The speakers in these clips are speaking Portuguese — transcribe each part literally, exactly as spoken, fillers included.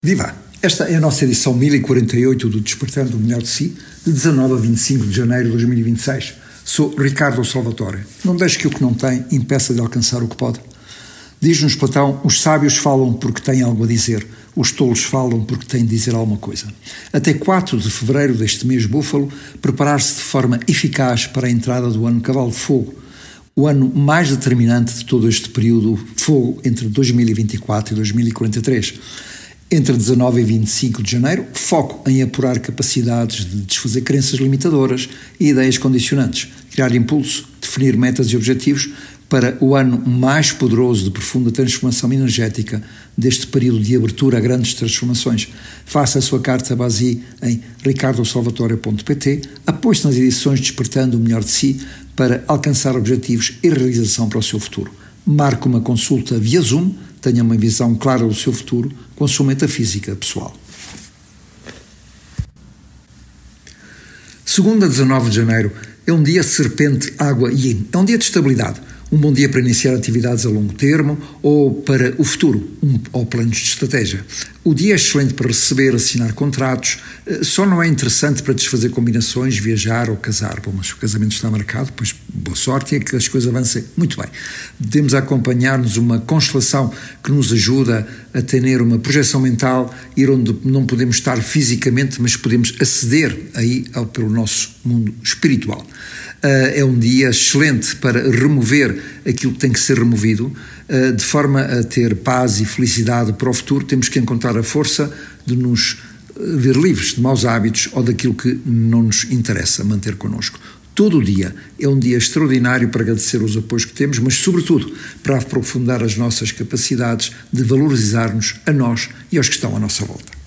Viva! Esta é a nossa edição mil e quarenta e oito do Despertando o Melhor de Si, de dezanove a vinte e cinco de janeiro de dois mil e vinte e seis. Sou Ricardo Salvatore. Não deixe que o que não tem impeça de alcançar o que pode. Diz-nos Platão, os sábios falam porque têm algo a dizer, os tolos falam porque têm de dizer alguma coisa. Até quatro de fevereiro deste mês búfalo, preparar-se de forma eficaz para a entrada do ano Cavalo de Fogo, o ano mais determinante de todo este período fogo entre dois mil e vinte e quatro e dois mil e quarenta e três. Entre dezanove e vinte e cinco de janeiro, foco em apurar capacidades de desfazer crenças limitadoras e ideias condicionantes, criar impulso, definir metas e objetivos para o ano mais poderoso de profunda transformação energética deste período de abertura a grandes transformações. Faça a sua carta base em ricardo salvatore ponto pt, apoie-se nas edições Despertando o Melhor de Si para alcançar objetivos e realização para o seu futuro. Marque uma consulta via Zoom, tenha uma visão clara do seu futuro com a sua metafísica pessoal. Segunda, dezanove de janeiro, é um dia serpente, água e yin. É um dia de estabilidade. Um bom dia para iniciar atividades a longo termo ou para o futuro, um, ou planos de estratégia. O dia é excelente para receber, assinar contratos, só não é interessante para desfazer combinações, viajar ou casar. Bom, mas se o casamento está marcado, pois boa sorte e é que as coisas avancem muito bem. Devemos acompanhar-nos uma constelação que nos ajuda a ter uma projeção mental, ir onde não podemos estar fisicamente, mas podemos aceder aí ao, pelo nosso mundo espiritual. Uh, é um dia excelente para remover aquilo que tem que ser removido, uh, de forma a ter paz e felicidade para o futuro. Temos que encontrar a força de nos ver livres de maus hábitos ou daquilo que não nos interessa manter connosco. Todo o dia é um dia extraordinário para agradecer os apoios que temos, mas sobretudo para aprofundar as nossas capacidades de valorizar-nos a nós e aos que estão à nossa volta.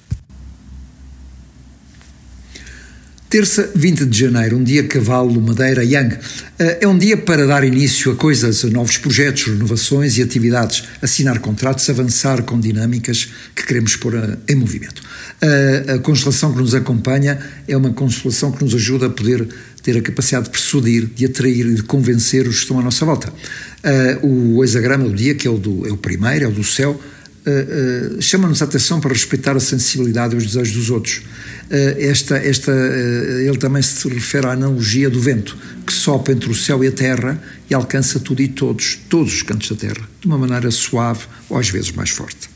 Terça, vinte de janeiro, um dia cavalo, madeira, yang. É um dia para dar início a coisas, a novos projetos, renovações e atividades, assinar contratos, avançar com dinâmicas que queremos pôr em movimento. A constelação que nos acompanha é uma constelação que nos ajuda a poder ter a capacidade de persuadir, de atrair e de convencer os que estão à nossa volta. O hexagrama do dia, que é o, do, é o primeiro, é o do céu, Uh, uh, chama-nos a atenção para respeitar a sensibilidade e os desejos dos outros. Uh, esta, esta, uh, ele também se refere à analogia do vento, que sopra entre o céu e a terra e alcança tudo e todos, todos os cantos da terra, de uma maneira suave ou às vezes mais forte.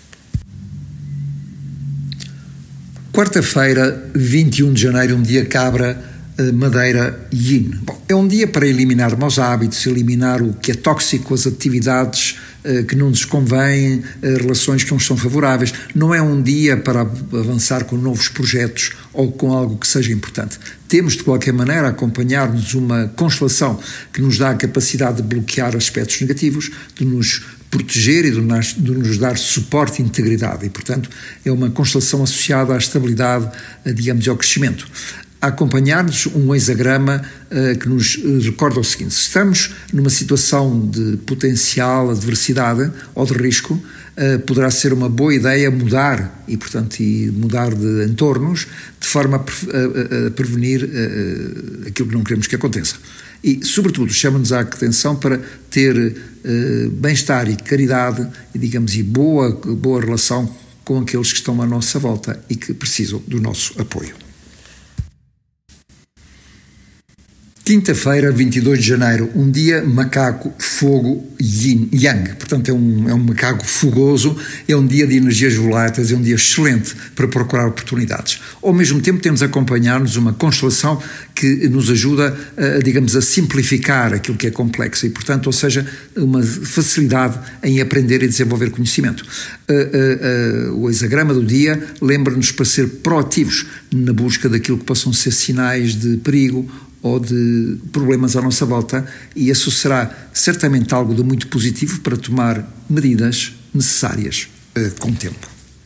Quarta-feira, vinte e um de janeiro, um dia cabra, madeira yin. Bom, é um dia para eliminar maus hábitos, eliminar o que é tóxico, as atividades uh, que não nos convêm, uh, relações que não são favoráveis. Não é um dia para avançar com novos projetos ou com algo que seja importante. Temos, de qualquer maneira, acompanhar-nos uma constelação que nos dá a capacidade de bloquear aspectos negativos, de nos proteger e de nos, de nos dar suporte e integridade. E, portanto, é uma constelação associada à estabilidade, uh, digamos, e ao crescimento. A acompanhar-nos um hexagrama uh, que nos recorda o seguinte: se estamos numa situação de potencial adversidade ou de risco, uh, poderá ser uma boa ideia mudar e, portanto, e mudar de entornos de forma a, pre- a, a prevenir uh, aquilo que não queremos que aconteça. E, sobretudo, chama-nos a atenção para ter uh, bem-estar e caridade e, digamos, e boa, boa relação com aqueles que estão à nossa volta e que precisam do nosso apoio. Quinta-feira, vinte e dois de janeiro, um dia macaco, fogo, yin, yang. Portanto, é um, é um macaco fogoso, é um dia de energias voláteis, é um dia excelente para procurar oportunidades. Ao mesmo tempo, temos a acompanhar-nos uma constelação que nos ajuda, a, digamos, a simplificar aquilo que é complexo e, portanto, ou seja, uma facilidade em aprender e desenvolver conhecimento. Uh, uh, uh, o hexagrama do dia lembra-nos para ser proativos na busca daquilo que possam ser sinais de perigo ou de problemas à nossa volta, e isso será certamente algo de muito positivo para tomar medidas necessárias uh, com o tempo.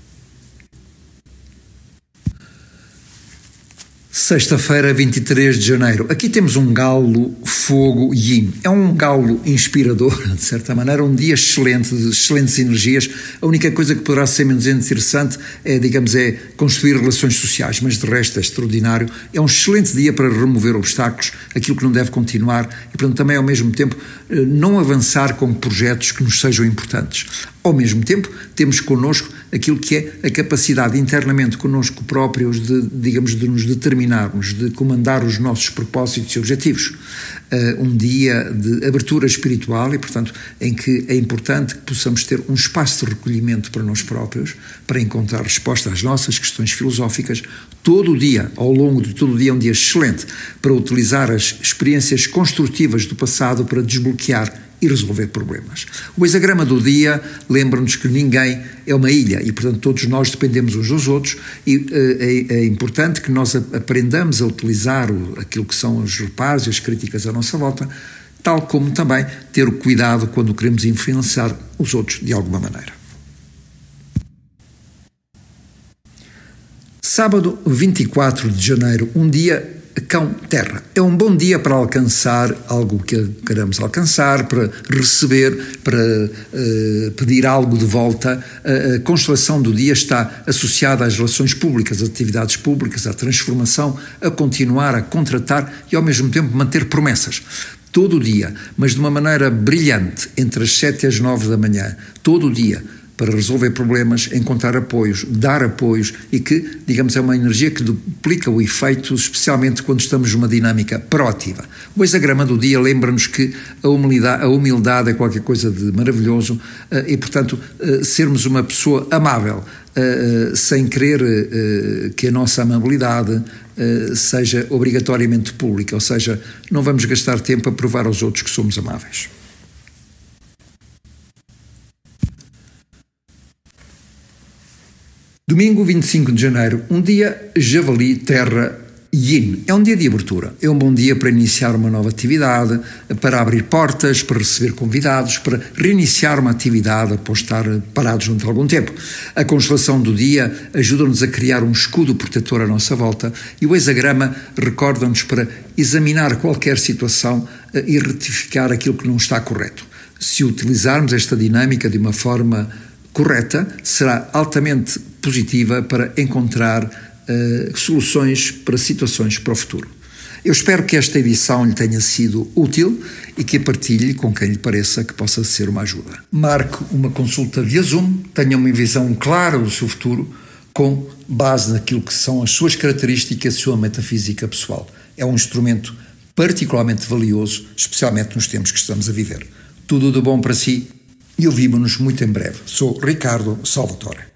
Sexta-feira, vinte e três de janeiro. Aqui temos um galo fogo yin. É um galo inspirador, de certa maneira, um dia excelente, de excelentes energias. A única coisa que poderá ser menos interessante é, digamos, é construir relações sociais, mas de resto é extraordinário. É um excelente dia para remover obstáculos, aquilo que não deve continuar e, portanto, também ao mesmo tempo não avançar com projetos que nos sejam importantes. Ao mesmo tempo, temos connosco aquilo que é a capacidade internamente connosco próprios de, digamos, de nos determinarmos, de comandar os nossos propósitos e objetivos. Uh, um dia de abertura espiritual e, portanto, em que é importante que possamos ter um espaço de recolhimento para nós próprios, para encontrar resposta às nossas questões filosóficas. Todo o dia, ao longo de todo o dia, é um dia excelente para utilizar as experiências construtivas do passado para desbloquear e resolver problemas. O hexagrama do dia lembra-nos que ninguém é uma ilha e, portanto, todos nós dependemos uns dos outros e uh, é, é importante que nós aprendamos a utilizar o, aquilo que são os reparos e as críticas à nossa volta, tal como também ter o cuidado quando queremos influenciar os outros de alguma maneira. Sábado, vinte e quatro de janeiro, um dia cão-terra. É um bom dia para alcançar algo que queremos alcançar, para receber, para uh, pedir algo de volta. A, a constelação do dia está associada às relações públicas, às atividades públicas, à transformação, a continuar, a contratar e ao mesmo tempo manter promessas. Todo o dia, mas de uma maneira brilhante, entre as sete e as nove da manhã, todo o dia, para resolver problemas, encontrar apoios, dar apoios e que, digamos, é uma energia que duplica o efeito, especialmente quando estamos numa dinâmica proativa. O hexagrama do dia lembra-nos que a humildade, a humildade é qualquer coisa de maravilhoso e, portanto, sermos uma pessoa amável, sem querer que a nossa amabilidade seja obrigatoriamente pública, ou seja, não vamos gastar tempo a provar aos outros que somos amáveis. Domingo, vinte e cinco de janeiro, um dia javali, terra, yin. É um dia de abertura. É um bom dia para iniciar uma nova atividade, para abrir portas, para receber convidados, para reiniciar uma atividade após estar parados durante algum tempo. A constelação do dia ajuda-nos a criar um escudo protetor à nossa volta e o hexagrama recorda-nos para examinar qualquer situação e retificar aquilo que não está correto. Se utilizarmos esta dinâmica de uma forma correta, será altamente positiva para encontrar uh, soluções para situações para o futuro. Eu espero que esta edição lhe tenha sido útil e que a partilhe com quem lhe pareça que possa ser uma ajuda. Marque uma consulta via Zoom, tenha uma visão clara do seu futuro com base naquilo que são as suas características e a sua metafísica pessoal. É um instrumento particularmente valioso, especialmente nos tempos que estamos a viver. Tudo de bom para si e ouvimos-nos muito em breve. Sou Ricardo Salvatore.